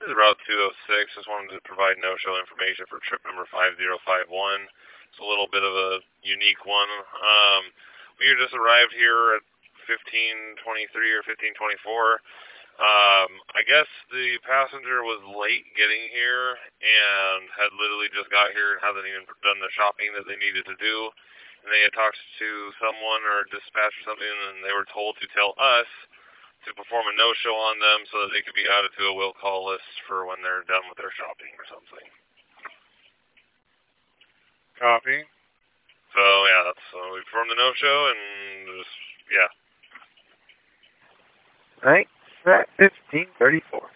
This is Route 206. Just wanted to provide no-show information for trip number 5051. It's a little bit of a unique one. We just arrived here at 1523 or 1524. I guess the passenger was late getting here and had literally just got here and hasn't even done the shopping that they needed to do. And they had talked to someone or dispatch or something, and they were told to tell us to perform a no-show on them so that they could be added to a will call list for when they're done with their shopping or something. Copy. So, yeah, we performed the no-show and just, yeah. Right, 1534.